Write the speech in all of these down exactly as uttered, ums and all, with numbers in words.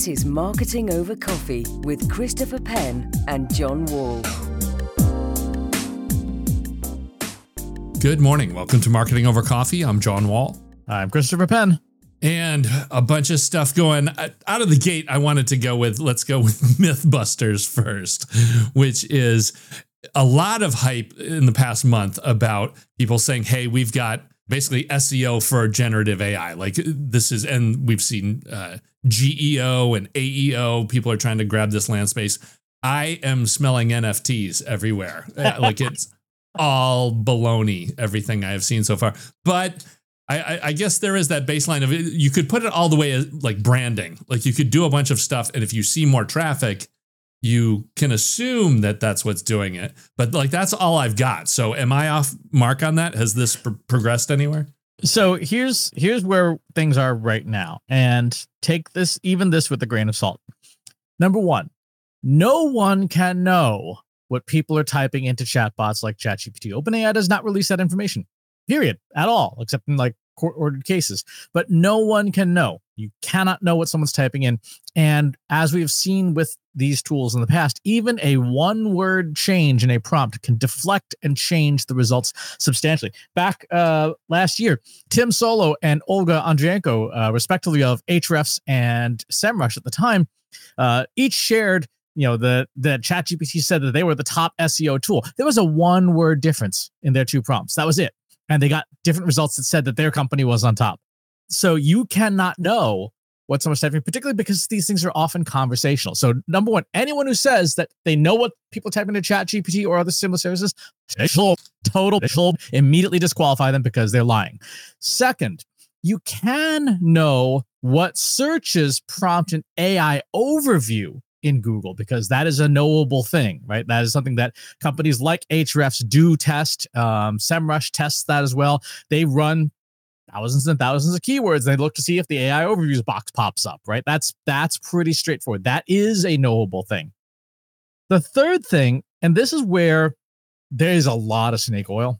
This is Marketing Over Coffee with Christopher Penn and John Wall. Good morning. Welcome to Marketing Over Coffee. I'm John Wall. I'm Christopher Penn. And a bunch of stuff going out of the gate. I wanted to go with, let's go with Mythbusters first, which is a lot of hype in the past month about people saying, hey, we've got basically S E O for generative A I. Like this is, and we've seen uh, G E O and A E O. People are trying to grab this land space. I am smelling N F Ts everywhere. Like it's all baloney, everything I have seen so far. But I, I, I guess there is that baseline of it. You could put it all the way as like branding. Like you could do a bunch of stuff. And if you see more traffic, you can assume that that's what's doing it. But like, that's all I've got. So am I off mark on that? Has this pr- progressed anywhere? So here's here's where things are right now. And take this, even this with a grain of salt. Number one, no one can know what people are typing into chatbots like ChatGPT. OpenAI does not release that information, period, at all, except in like court-ordered cases. But no one can know. You cannot know what someone's typing in. And as we have seen with these tools in the past, even a one-word change in a prompt can deflect and change the results substantially. Back uh, last year, Tim Solo and Olga Andrienko, uh, respectively of Ahrefs and SEMrush at the time, uh, each shared, you know, the, the ChatGPT said that they were the top S E O tool. There was a one-word difference in their two prompts. That was it. And they got different results that said that their company was on top. So you cannot know what someone's typing, particularly because these things are often conversational. So number one, anyone who says that they know what people type into ChatGPT or other similar services, total, immediately disqualify them because they're lying. Second, you can know what searches prompt an A I overview in Google, because that is a knowable thing, right? That is something that companies like Ahrefs do test. Um, SEMrush tests that as well. They run thousands and thousands of keywords. They look to see if the A I overviews box pops up, right? That's that's pretty straightforward. That is a knowable thing. The third thing, and this is where there is a lot of snake oil.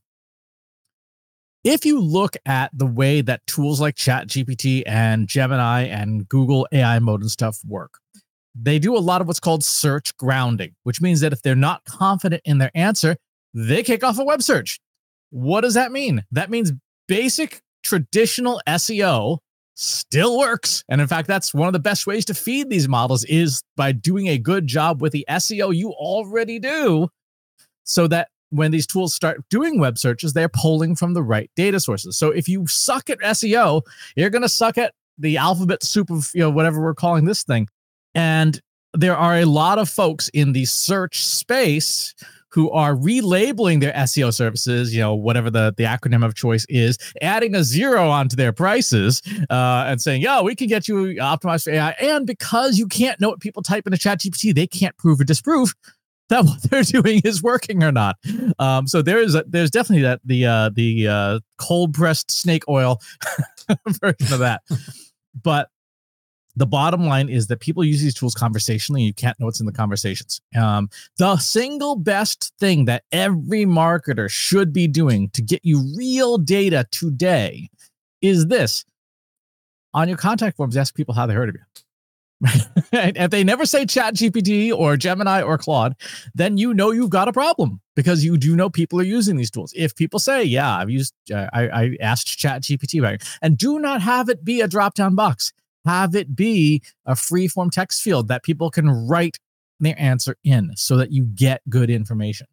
If you look at the way that tools like ChatGPT and Gemini and Google A I mode and stuff work, they do a lot of what's called search grounding, which means that if they're not confident in their answer, they kick off a web search. What does that mean? That means basic traditional S E O still works. And in fact, that's one of the best ways to feed these models is by doing a good job with the S E O you already do, so that when these tools start doing web searches, they're pulling from the right data sources. So if you suck at S E O, you're going to suck at the alphabet soup of, you know, whatever we're calling this thing. And there are a lot of folks in the search space who are relabeling their S E O services, you know, whatever the, the acronym of choice is, adding a zero onto their prices uh, and saying, yo, we can get you optimized for A I. And because you can't know what people type into ChatGPT, they can't prove or disprove that what they're doing is working or not. Um, so there is a, there's definitely that the uh, the uh, cold pressed snake oil version of that. But the bottom line is that people use these tools conversationally, and you can't know what's in the conversations. Um, the single best thing that every marketer should be doing to get you real data today is this. On your contact forms, ask people how they heard of you. If they never say ChatGPT or Gemini or Claude, then you know you've got a problem, because you do know people are using these tools. If people say, yeah, I've used, uh, I, I asked ChatGPT about it, and do not have it be a drop-down box. Have it be a free-form text field that people can write their answer in so that you get good information.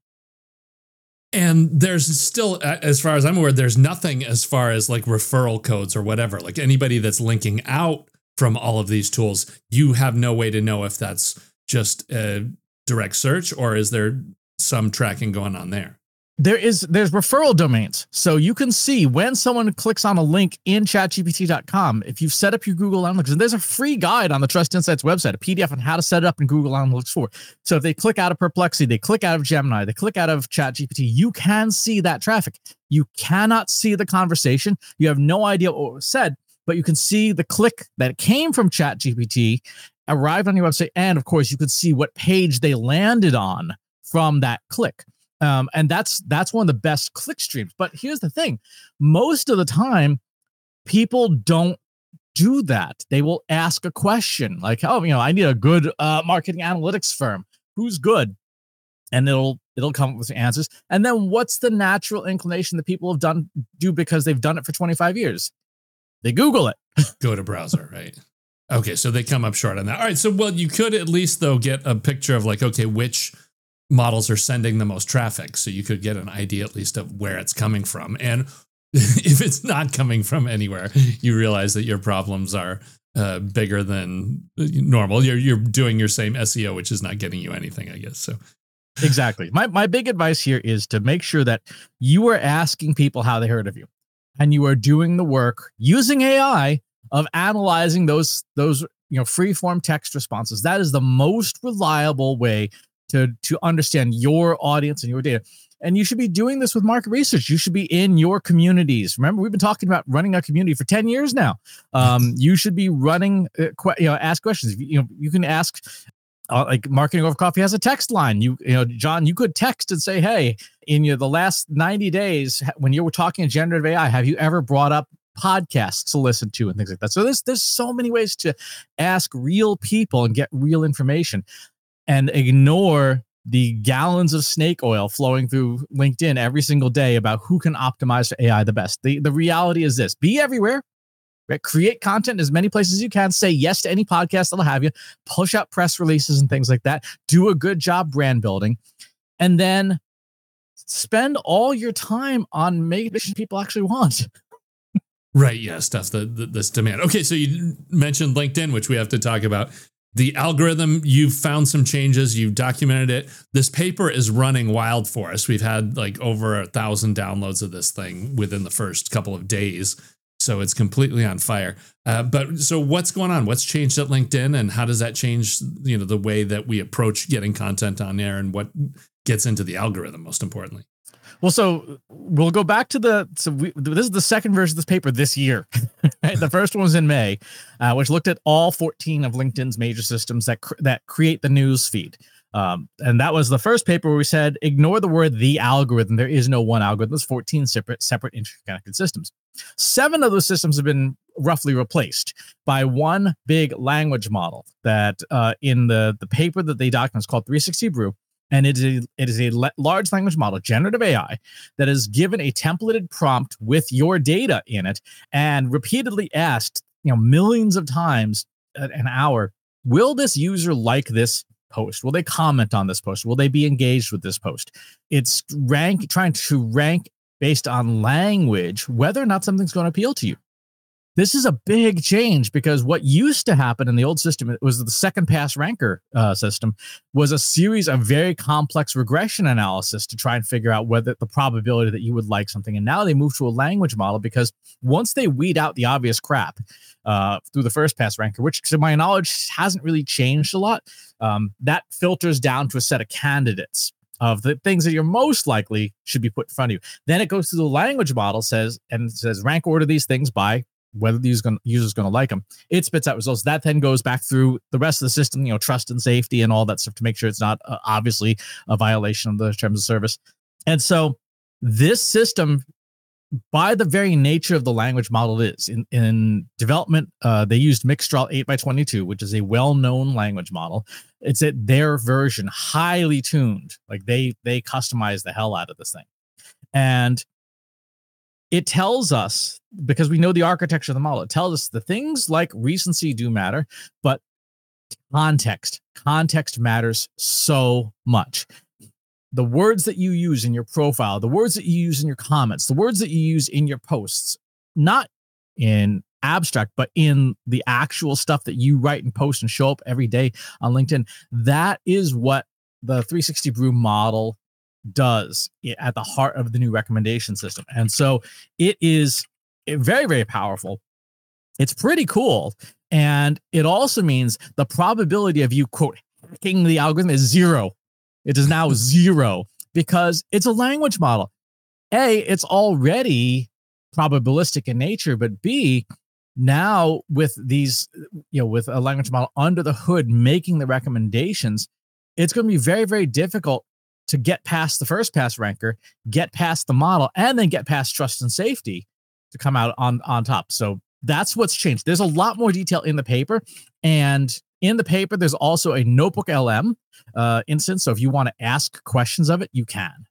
And there's still, as far as I'm aware, there's nothing as far as like referral codes or whatever. Like anybody that's linking out from all of these tools, you have no way to know if that's just a direct search or is there some tracking going on there? There is, there's referral domains. So you can see when someone clicks on a link in chat G P T dot com, if you've set up your Google Analytics, and there's a free guide on the Trust Insights website, a P D F on how to set it up in Google Analytics four. So if they click out of Perplexity, they click out of Gemini, they click out of ChatGPT, you can see that traffic. You cannot see the conversation. You have no idea what was said, but you can see the click that came from ChatGPT, arrived on your website, and of course, you could see what page they landed on from that click. Um, and that's that's one of the best click streams. But here's the thing. Most of the time, people don't do that. They will ask a question like, oh, you know, I need a good uh, marketing analytics firm. Who's good? And it'll it'll come up with answers. And then what's the natural inclination that people have done do because they've done it for twenty-five years? They Google it. Go to browser, right? Okay, so they come up short on that. All right, so well, you could at least though get a picture of like, okay, which models are sending the most traffic, so you could get an idea at least of where it's coming from. And if it's not coming from anywhere, you realize that your problems are uh, bigger than normal. You're you're doing your same S E O, which is not getting you anything, I guess. So. Exactly. My my big advice here is to make sure that you are asking people how they heard of you, and you are doing the work using A I of analyzing those those you know free form text responses. That is the most reliable way to to understand your audience and your data. And you should be doing this with market research. You should be in your communities. Remember, we've been talking about running a community for ten years now. Um, you should be running, uh, que- you know, ask questions. You know, you can ask. Uh, like Marketing Over Coffee has a text line. You, you know, John, you could text and say, hey, in your, the last ninety days, when you were talking to generative A I, have you ever brought up podcasts to listen to and things like that? So there's, there's so many ways to ask real people and get real information, and ignore the gallons of snake oil flowing through LinkedIn every single day about who can optimize for A I the best. The, the reality is this: be everywhere. Right? Create content in as many places as you can. Say yes to any podcast that'll have you. Push out press releases and things like that. Do a good job brand building. And then spend all your time on making people actually want. Right. Yeah. Stuff that, that that's demand. Okay. So you mentioned LinkedIn, which we have to talk about. The algorithm, you've found some changes. You've documented it. This paper is running wild for us. We've had like over a thousand downloads of this thing within the first couple of days. So it's completely on fire. Uh, but so what's going on? What's changed at LinkedIn, and how does that change, you know, the way that we approach getting content on there, and what gets into the algorithm, most importantly? Well, so we'll go back to the, so we, this is the second version of this paper this year. Right? The first one was in May, uh, which looked at all fourteen of LinkedIn's major systems that, cr- that create the news feed. Um, and that was the first paper where we said, ignore the word the algorithm. There is no one algorithm. There's fourteen separate, separate interconnected systems. Seven of those systems have been roughly replaced by one big language model that uh, in the, the paper that they document is called three sixty Brew. And it is a, it is a le- large language model, generative A I, that is given a templated prompt with your data in it and repeatedly asked, you know, millions of times an hour, will this user like this post? Will they comment on this post? Will they be engaged with this post? It's rank trying to rank based on language whether or not something's going to appeal to you. This is a big change, because what used to happen in the old system, it was the second pass ranker uh, system, was a series of very complex regression analysis to try and figure out whether the probability that you would like something. And now they move to a language model, because once they weed out the obvious crap uh, through the first pass ranker, which to my knowledge hasn't really changed a lot, um, that filters down to a set of candidates of the things that you're most likely should be put in front of you. Then it goes through the language model, says and says rank order these things by whether the user's going user's going to like them. It spits out results. That then goes back through the rest of the system, you know, trust and safety and all that stuff to make sure it's not uh, obviously a violation of the terms of service. And so this system, by the very nature of the language model it is, in, in development, uh, they used Mixtral eight by twenty-two, which is a well-known language model. It's at their version, highly tuned. Like they they customize the hell out of this thing. And it tells us, because we know the architecture of the model, it tells us the things like recency do matter, but context, context matters so much. The words that you use in your profile, the words that you use in your comments, the words that you use in your posts, not in abstract, but in the actual stuff that you write and post and show up every day on LinkedIn, that is what the three sixty Brew model does at the heart of the new recommendation system. And so it is very, very powerful. It's pretty cool. And it also means the probability of you, quote, hacking the algorithm is zero. It is now zero, because it's a language model. A, it's already probabilistic in nature, but B, now with these, you know, with a language model under the hood making the recommendations, it's going to be very, very difficult to get past the first pass ranker, get past the model, and then get past trust and safety to come out on, on top. So that's what's changed. There's a lot more detail in the paper, and in the paper, there's also a Notebook L M uh, instance. So if you want to ask questions of it, you can.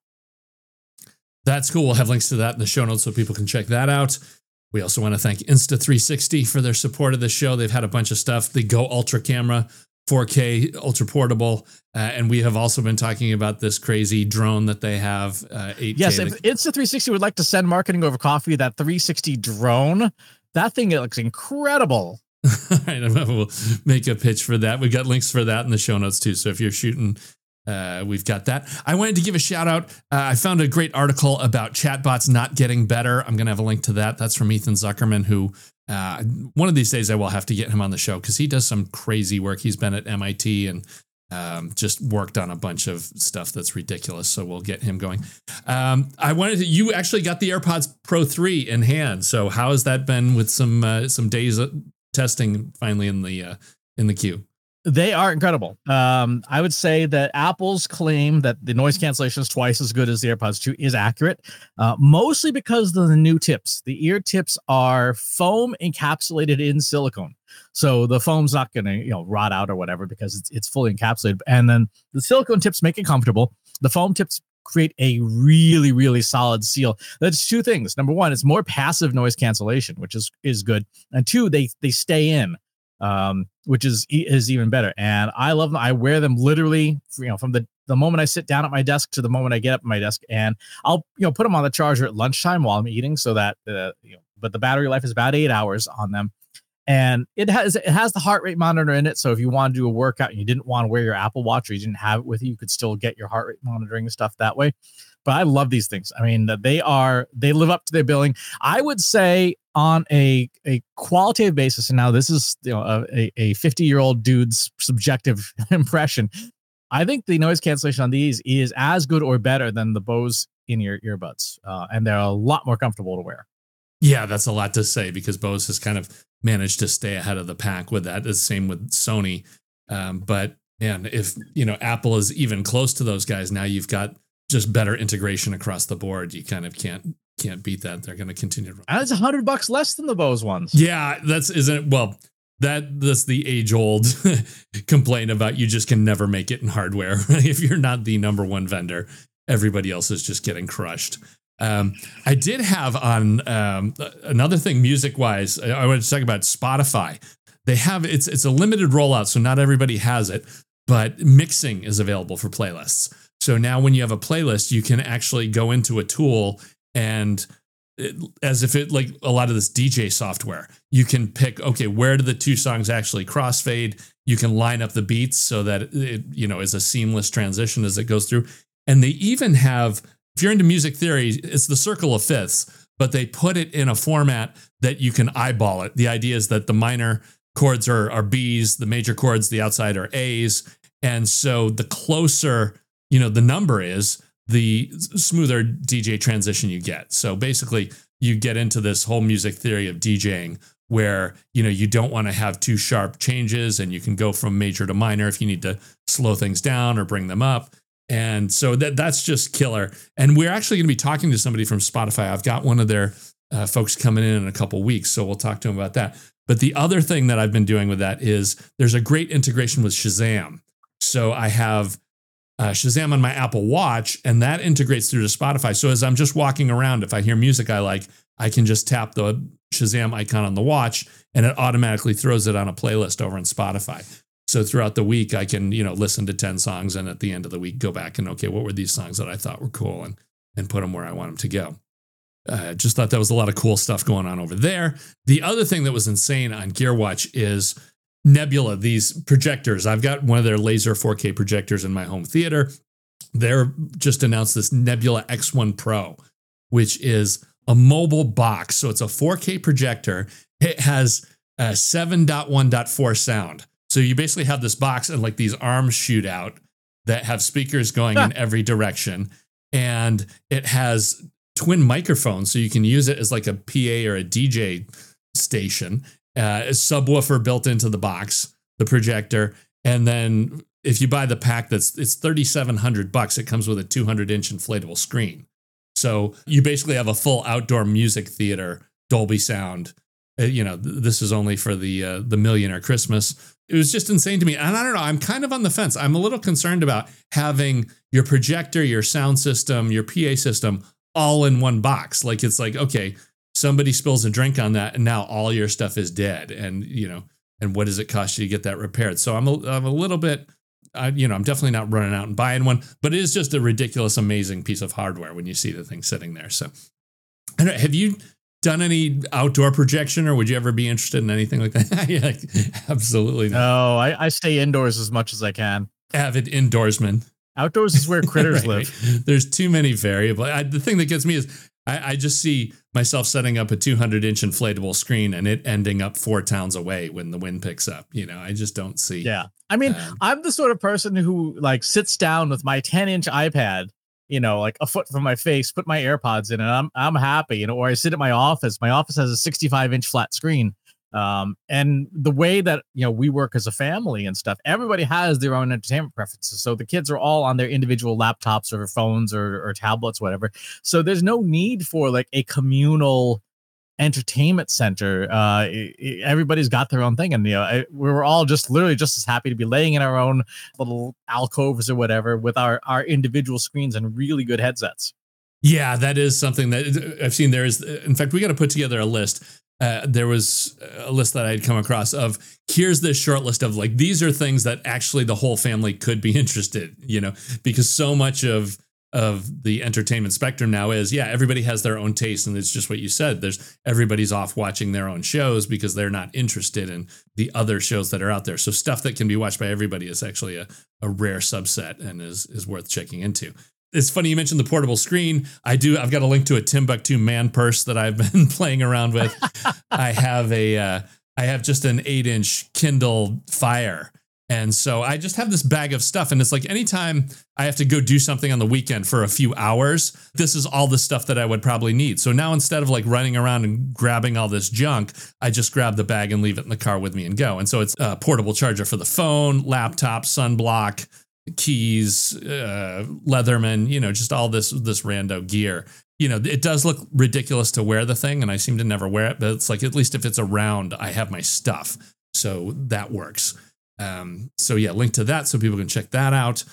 That's cool. We'll have links to that in the show notes so people can check that out. We also want to thank Insta three sixty for their support of the show. They've had a bunch of stuff. The Go Ultra camera, four K ultra portable. Uh, and we have also been talking about this crazy drone that they have. Uh, eight K. Yes, if Insta three sixty would like to send marketing over coffee, that three sixty drone, that thing, it looks incredible. All right, we'll make a pitch for that. We've got links for that in the show notes too. So if you're shooting, uh, we've got that. I wanted to give a shout out. Uh, I found a great article about chatbots not getting better. I'm going to have a link to that. That's from Ethan Zuckerman, who uh, one of these days I will have to get him on the show because he does some crazy work. He's been at M I T and um, just worked on a bunch of stuff that's ridiculous. So we'll get him going. Um, I wanted to, you actually got the AirPods Pro three in hand. So how has that been with some, uh, some days of testing finally in the, uh, in the queue? They are incredible. Um, I would say that Apple's claim that the noise cancellation is twice as good as the AirPods two is accurate, uh, mostly because of the new tips. The ear tips are foam encapsulated in silicone. So the foam's not going to, you know, rot out or whatever because it's, it's fully encapsulated. And then the silicone tips make it comfortable. The foam tips create a really, really solid seal. That's two things. Number one, it's more passive noise cancellation, which is, is good. And two, they, they stay in. Um, which is is even better. And I love them. I wear them literally, you know, from the, the moment I sit down at my desk to the moment I get up at my desk. And I'll, you know, put them on the charger at lunchtime while I'm eating so that, uh, you know, but the battery life is about eight hours on them. And it has, it has the heart rate monitor in it. So if you want to do a workout and you didn't want to wear your Apple Watch or you didn't have it with you, you could still get your heart rate monitoring and stuff that way. But I love these things. I mean, they are, they live up to their billing. I would say on a, a qualitative basis, and now this is, you know, a, a fifty year old dude's subjective impression. I think the noise cancellation on these is as good or better than the Bose in-ear earbuds. Uh, and they're a lot more comfortable to wear. Yeah, that's a lot to say because Bose has kind of managed to stay ahead of the pack with that. The same with Sony. Um, but man, if, you know, Apple is even close to those guys, now you've got just better integration across the board. You kind of can't can't beat that. They're going to continue to run. And it's a hundred bucks less than the Bose ones. Yeah, that's isn't it? Well, that that's the age old complaint about you just can never make it in hardware. If you're not the number one vendor, everybody else is just getting crushed. Um, I did have on um, another thing music wise. I, I wanted to talk about Spotify. They have it's it's a limited rollout, so not everybody has it, but mixing is available for playlists. So now when you have a playlist, you can actually go into a tool and it, as if it like a lot of this D J software, you can pick, okay, where do the two songs actually crossfade? You can line up the beats so that it, you know, is a seamless transition as it goes through. And they even have, if you're into music theory, it's the circle of fifths, but they put it in a format that you can eyeball it. The idea is that the minor chords are, are B's, the major chords, the outside are A's. And so the closer, you know, the number is, the smoother D J transition you get. So basically you get into this whole music theory of DJing where, you know, you don't want to have too sharp changes and you can go from major to minor if you need to slow things down or bring them up. And so that that's just killer. And we're actually going to be talking to somebody from Spotify. I've got one of their uh, folks coming in in a couple weeks, so we'll talk to them about that. But the other thing that I've been doing with that is there's a great integration with Shazam. So I have Uh, Shazam on my Apple Watch, and that integrates through to Spotify. So as I'm just walking around, if I hear music I like, I can just tap the Shazam icon on the watch, and it automatically throws it on a playlist over on Spotify. So throughout the week, I can, you know, listen to ten songs, and at the end of the week, go back and, okay, what were these songs that I thought were cool, and and put them where I want them to go. Uh, just thought that was a lot of cool stuff going on over there. The other thing that was insane on GearWatch is Nebula, these projectors. I've got one of their laser four K projectors in my home theater. They're just announced this Nebula X one Pro, which is a mobile box. So it's a four K projector. It has a seven point one point four sound. So you basically have this box and like these arms shoot out that have speakers going in every direction. And it has twin microphones. So you can use it as like a P A or a D J station. Uh, a subwoofer built into the box, the projector, and then if you buy the pack, that's it's thirty-seven hundred bucks. It comes with a two hundred inch inflatable screen, so you basically have a full outdoor music theater, Dolby sound, uh, you know, th- this is only for the uh, the millionaire Christmas. It was just insane to me. And I don't know, I'm kind of on the fence. I'm a little concerned about having your projector, your sound system, your P A system all in one box. Like, it's like, okay, somebody spills a drink on that and now all your stuff is dead. And, you know, and what does it cost you to get that repaired? So I'm a, I'm a little bit, uh, you know, I'm definitely not running out and buying one, but it is just a ridiculous, amazing piece of hardware when you see the thing sitting there. So I don't, have you done any outdoor projection, or would you ever be interested in anything like that? Yeah, absolutely not. No, I, I stay indoors as much as I can. Avid indoorsman. Outdoors is where critters Right. live. There's too many variables. I, the thing that gets me is I, I just see myself setting up a two hundred inch inflatable screen and it ending up four towns away when the wind picks up. You know, I just don't see. Yeah. I mean, Um, I'm the sort of person who like sits down with my ten inch iPad, you know, like a foot from my face, put my AirPods in, and I'm I'm happy, you know. Or I sit at my office. My office has a sixty-five inch flat screen, um, and the way that you know we work as a family and stuff, everybody has their own entertainment preferences. So the kids are all on their individual laptops or phones or, or tablets, whatever. So there's no need for like a communal entertainment center. Uh, it- it- everybody's got their own thing, and you know I, we were all just literally just as happy to be laying in our own little alcoves or whatever with our our individual screens and really good headsets. Yeah, that is something that I've seen. There is, in fact, we got to put together a list. Uh, there was a list that I'd come across of here's this short list of like, these are things that actually the whole family could be interested, you know, because so much of of the entertainment spectrum now is, yeah, everybody has their own taste. And it's just what you said. There's everybody's off watching their own shows because they're not interested in the other shows that are out there. So stuff that can be watched by everybody is actually a, a rare subset and is, is worth checking into. It's funny you mentioned the portable screen. I do. I've got a link to a Timbuktu man purse that I've been playing around with. I have a, uh, I have just an eight inch Kindle Fire. And so I just have this bag of stuff. And it's like anytime I have to go do something on the weekend for a few hours, this is all the stuff that I would probably need. So now instead of like running around and grabbing all this junk, I just grab the bag and leave it in the car with me and go. And so it's a portable charger for the phone, laptop, sunblock, keys, uh, Leatherman, you know, just all this, this rando gear. You know, it does look ridiculous to wear the thing, and I seem to never wear it, but it's like, at least if it's around, I have my stuff. So that works. Um, so yeah, link to that so people can check that out.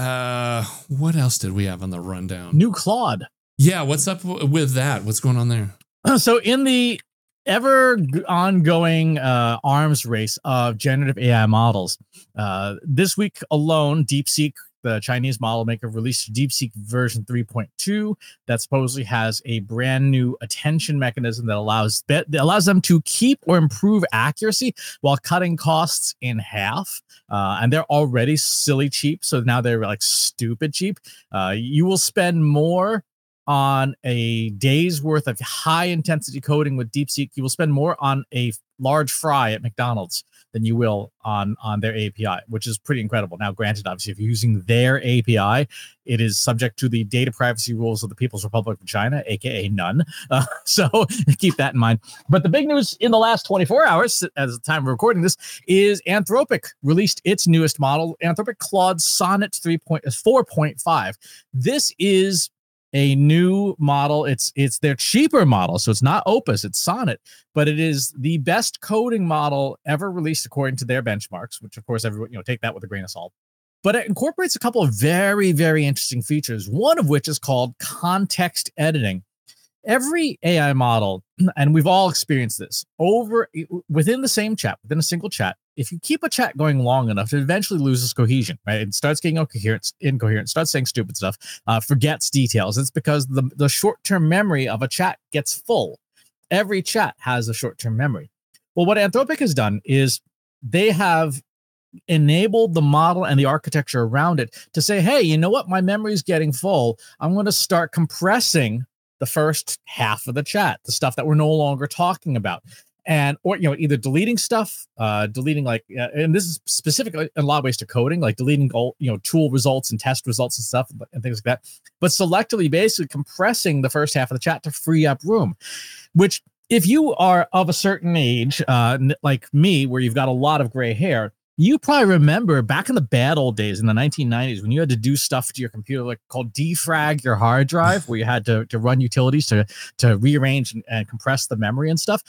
Uh, what else did we have on the rundown? New Claude. Yeah, what's up w- with that? What's going on there? So in the ever g- ongoing uh, arms race of generative A I models, uh, this week alone, DeepSeek, the Chinese model maker, released DeepSeek version three point two that supposedly has a brand new attention mechanism that allows that allows them to keep or improve accuracy while cutting costs in half. Uh, and they're already silly cheap, so now they're like stupid cheap. Uh, you will spend more on a day's worth of high intensity coding with DeepSeek. You will spend more on a large fry at McDonald's than you will on, on their A P I, which is pretty incredible. Now, granted, obviously, if you're using their A P I, it is subject to the data privacy rules of the People's Republic of China, aka none. Uh, so keep that in mind. But the big news in the last twenty-four hours, as the time of recording this, is Anthropic released its newest model, Anthropic Claude Sonnet four point five. This is a new model. It's it's their cheaper model, so it's not Opus, it's Sonnet, but it is the best coding model ever released according to their benchmarks, which of course everyone, you know, take that with a grain of salt. But it incorporates a couple of very, very interesting features, one of which is called context editing. Every A I model, and we've all experienced this, over within the same chat, within a single chat, if you keep a chat going long enough, it eventually loses cohesion, right? It starts getting incoherent, incoherent, starts saying stupid stuff, uh, forgets details. It's because the, the short-term memory of a chat gets full. Every chat has a short-term memory. Well, what Anthropic has done is they have enabled the model and the architecture around it to say, hey, you know what? My memory is getting full. I'm going to start compressing the first half of the chat, the stuff that we're no longer talking about. And, or, you know, either deleting stuff, uh, deleting like, uh, and this is specific in a lot of ways to coding, like deleting, all, you know, tool results and test results and stuff and things like that. But selectively basically compressing the first half of the chat to free up room, which if you are of a certain age, uh, like me, where you've got a lot of gray hair, you probably remember back in the bad old days in the nineteen nineties when you had to do stuff to your computer like called defrag your hard drive, where you had to, to run utilities to, to rearrange and, and compress the memory and stuff.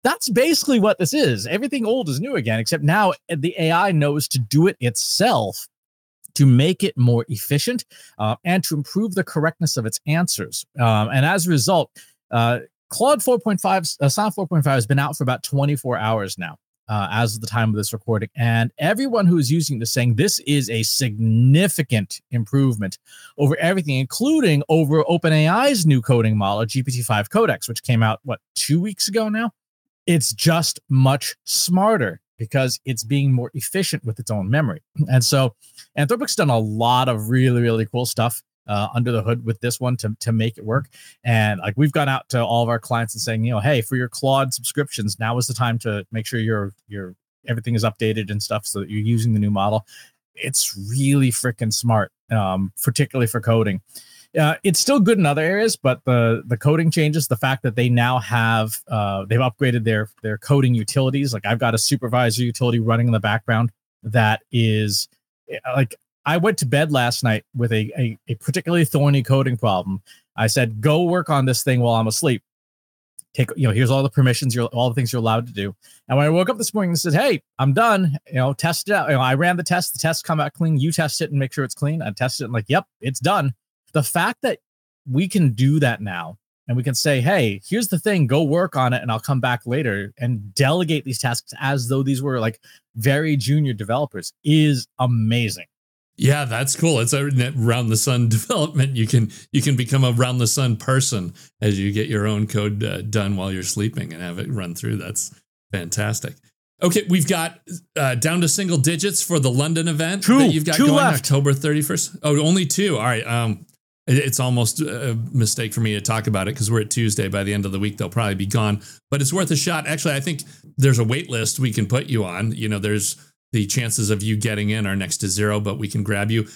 That's basically what this is. Everything old is new again, except now the A I knows to do it itself to make it more efficient uh, and to improve the correctness of its answers. Um, and as a result, uh, Claude four point five, uh, Sonnet four point five has been out for about twenty-four hours now, uh, as of the time of this recording. And everyone who is using this saying this is a significant improvement over everything, including over OpenAI's new coding model, G P T five Codex, which came out, what, two weeks ago now? It's just much smarter because it's being more efficient with its own memory. And so Anthropic's done a lot of really, really cool stuff uh, under the hood with this one to, to make it work. And like we've gone out to all of our clients and saying, you know, hey, for your Claude subscriptions, now is the time to make sure your your everything is updated and stuff so that you're using the new model. It's really freaking smart, um, particularly for coding. Uh, it's still good in other areas, but the the coding changes, the fact that they now have uh, they've upgraded their their coding utilities. Like I've got a supervisor utility running in the background that is like, I went to bed last night with a, a, a particularly thorny coding problem. I said, go work on this thing while I'm asleep. Take, you know, here's all the permissions, you're all the things you're allowed to do. And when I woke up this morning and said, hey, I'm done, you know, test it out. You know, I ran the test, the test come out clean. You test it and make sure it's clean. I tested it and like, yep, it's done. The fact that we can do that now and we can say, hey, here's the thing, go work on it and I'll come back later and delegate these tasks as though these were like very junior developers is amazing. Yeah, that's cool. It's a round the sun development. You can you can become a round the sun person as you get your own code uh, done while you're sleeping and have it run through. That's fantastic. Okay, we've got uh, down to single digits for the London event two, that you've got two going left. October thirty-first. Oh, only two. All right. Um, it, it's almost a mistake for me to talk about it because we're at Tuesday. By the end of the week, they'll probably be gone. But it's worth a shot. Actually, I think there's a wait list we can put you on. You know, there's the chances of you getting in are next to zero, but we can grab you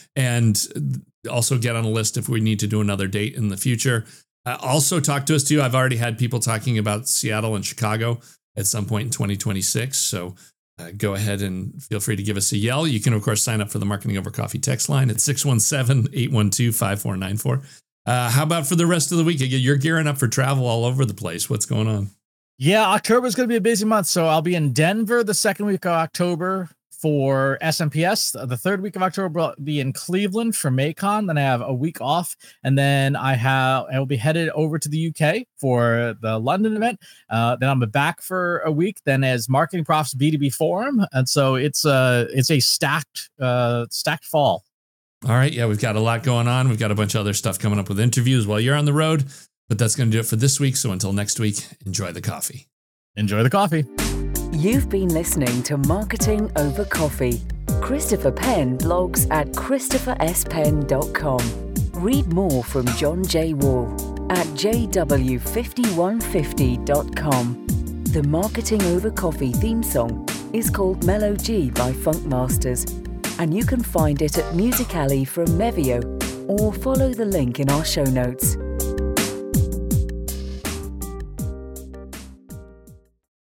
and also get on a list if we need to do another date in the future. Uh, also talk to us too. I've already had people talking about Seattle and Chicago at some point in twenty twenty-six. So uh, go ahead and feel free to give us a yell. You can, of course, sign up for the Marketing Over Coffee text line at six one seven, eight one two, five four nine four. Uh, how about for the rest of the week? You're gearing up for travel all over the place. What's going on? Yeah, October is going to be a busy month. So I'll be in Denver the second week of October for S M P S. The third week of October, I'll be in Cleveland for MACON. Then I have a week off. And then I have, I will be headed over to the U K for the London event. Uh, then I'm back for a week. Then as Marketing Profs B two B Forum. And so it's a, it's a stacked, uh, stacked fall. All right. Yeah, we've got a lot going on. We've got a bunch of other stuff coming up with interviews while you're on the road. But that's going to do it for this week. So until next week, enjoy the coffee. Enjoy the coffee. You've been listening to Marketing Over Coffee. Christopher Penn blogs at christopher s penn dot com. Read more from John J. Wall at j w five one five zero dot com. The Marketing Over Coffee theme song is called Mellow G by Funk Masters, and you can find it at Musical.ly from Mevio or follow the link in our show notes.